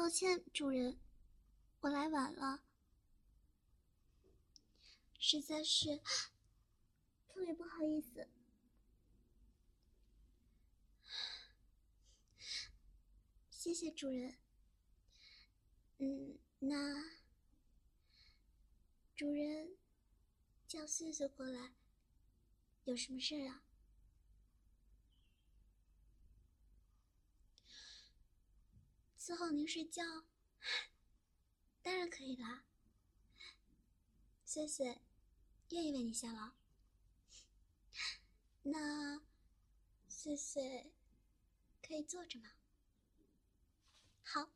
抱歉，主人，我来晚了，实在是特别不好意思。谢谢主人。那主人叫岁岁过来，有什么事儿啊？伺候您睡觉，当然可以啦。岁岁愿意为你效劳。那岁岁可以坐着吗？好。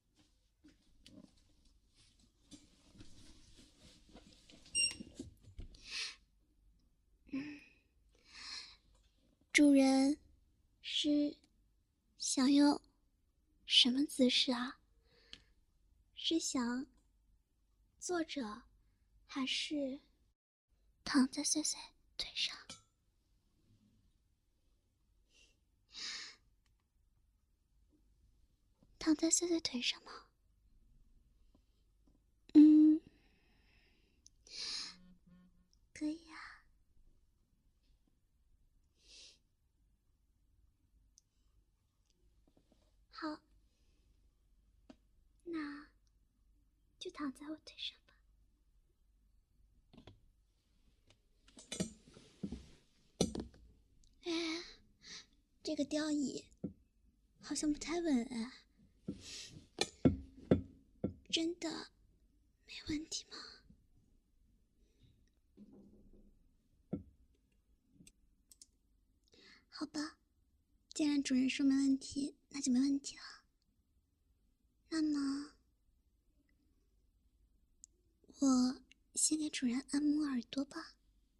主人是想用什么姿势啊？是想坐着，还是躺在岁岁腿上？躺在岁岁腿上吗？可以啊。好，那就躺在我腿上吧。哎，这个吊椅好像不太稳哎，真的没问题吗？好吧，既然主人说没问题，那就没问题了。那么，我先给主人按摩耳朵吧。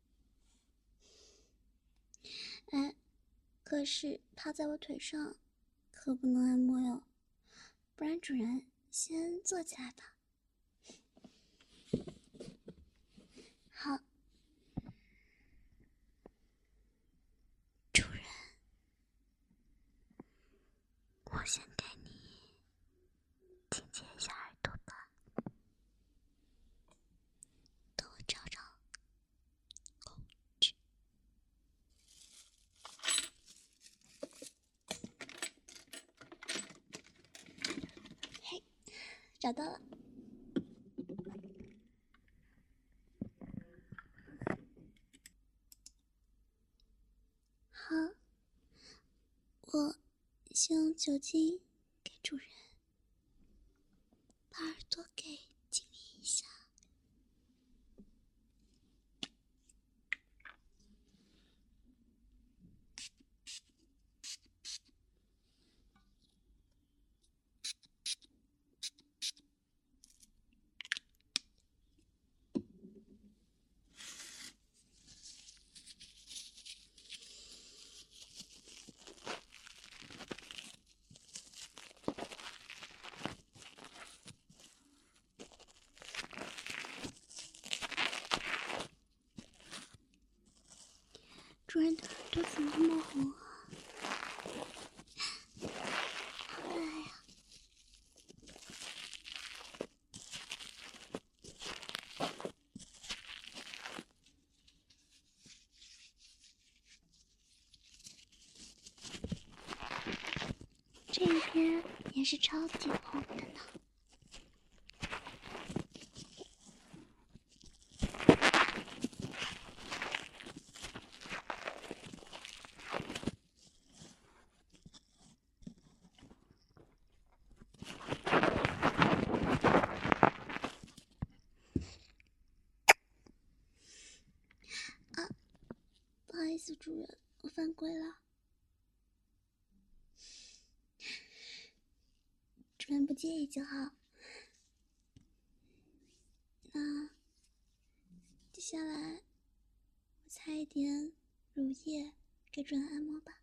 哎，可是趴在我腿上可不能按摩哟，不然主人先坐起来吧。好，主人，我先给你清洁一下耳朵吧。等我找找工具。嘿，找到了。好，我先用酒精给主人把耳朵给清理一下。主人的耳朵怎么那么红啊？好可爱呀！这边也是超级红的呢。啊，不好意思，主人，我犯规了。主人不介意就好。那接下来我擦一点乳液给主人按摩吧。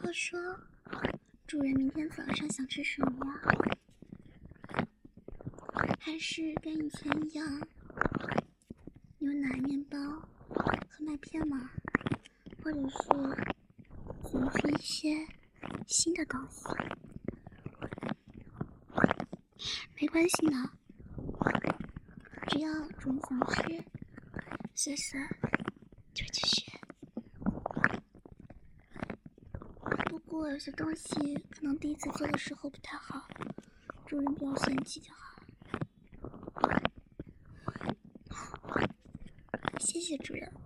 果说主人明天早上想吃什么呀？还是跟以前一样，牛奶、面包和麦片吗？或者是想吃一些新的东西？没关系呢，只要主人想吃，随时就去学。不过有些东西可能第一次做的时候不太好，主人不要嫌弃就好。谢谢主人。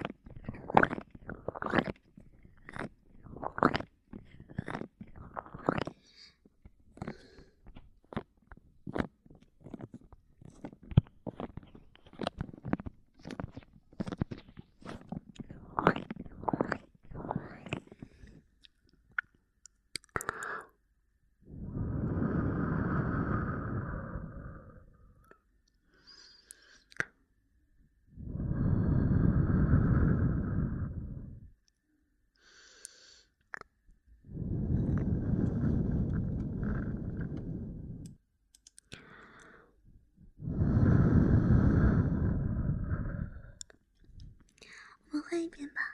我们换一遍吧。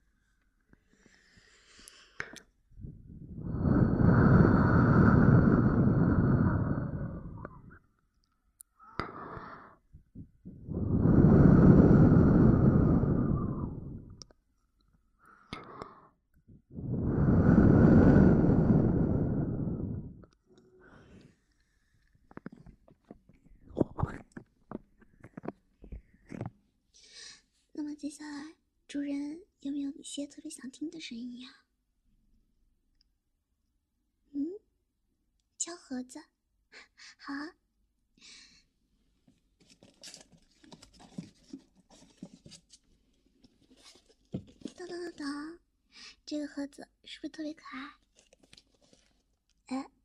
那么接下来，主人有没有一些特别想听的声音呀？敲盒子，好啊。当当当当，这个盒子是不是特别可爱？哎，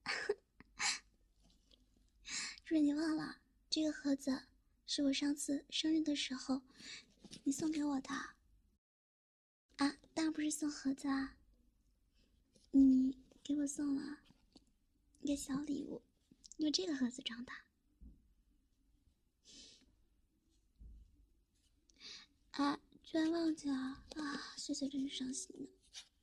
主人你忘了，这个盒子是我上次生日的时候你送给我的啊，当然不是送盒子啊，你给我送了一个小礼物，用这个盒子装的。啊，居然忘记了啊！谢谢，真是伤心的。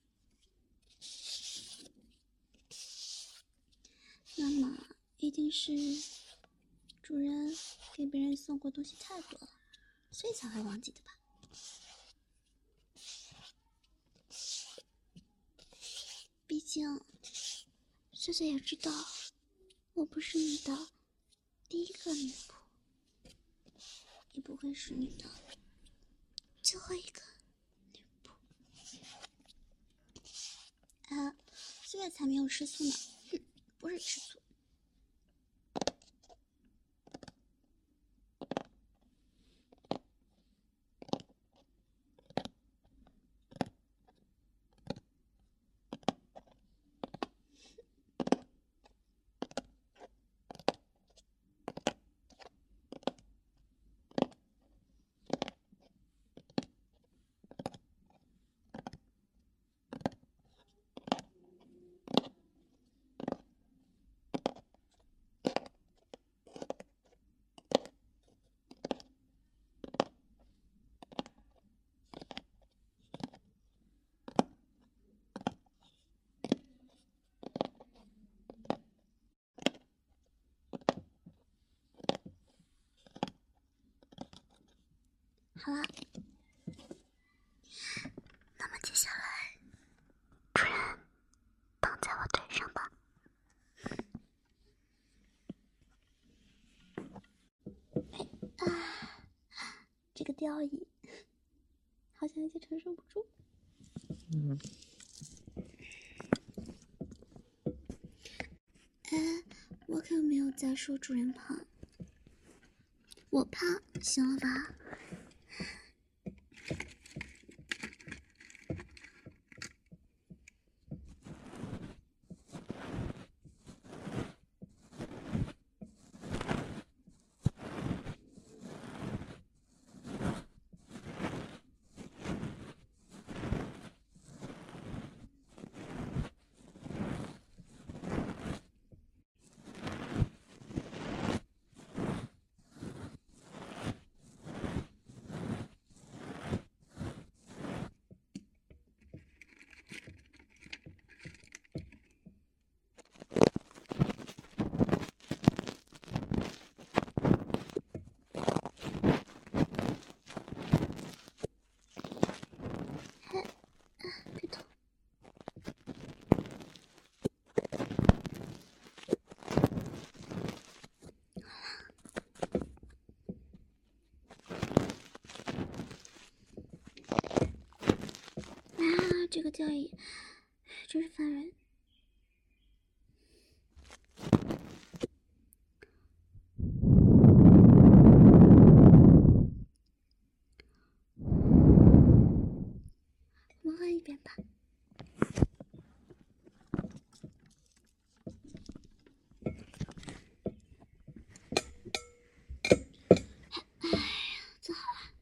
那么一定是主人给别人送过东西太多了，所以才会忘记的吧？毕竟翠翠也知道，我不是你的第一个女仆，也不会是你的最后一个女仆。啊，岁月才没有吃醋呢，哼，不是吃醋。好了，那么接下来，主人躺在我腿上吧。这个吊椅好像有些承受不住。我可没有在说主人胖，我胖，行了吧？ 这个教育真是烦人。我们换一边吧。哎呀，做好了。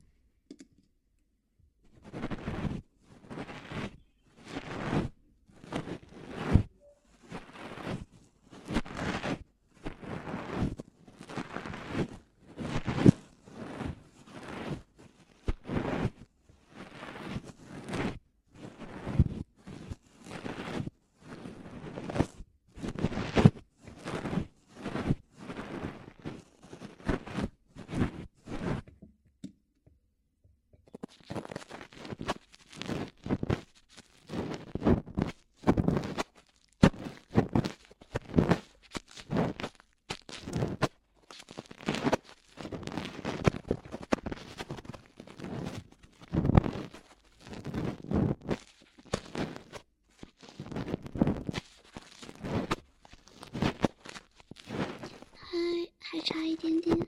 还差一点点。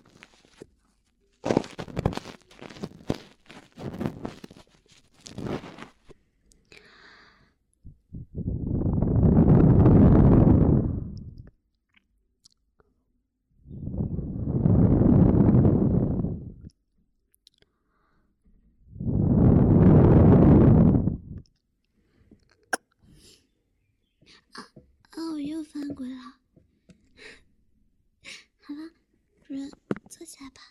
哦，我又犯规了。好了，主人，坐起来吧。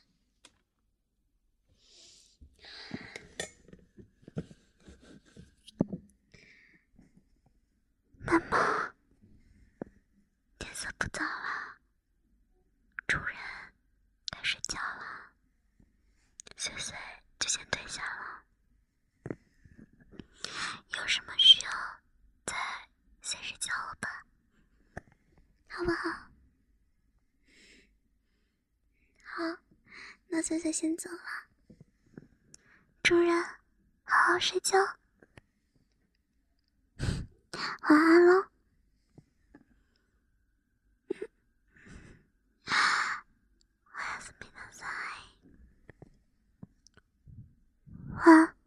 妈妈，天色不早了，主人该睡觉了。碎碎就先退下了，有什么需要再随时叫我吧，好不好？好，那碎碎先走了。主人，好好睡觉，晚安喽。おやすみなさい。晚安。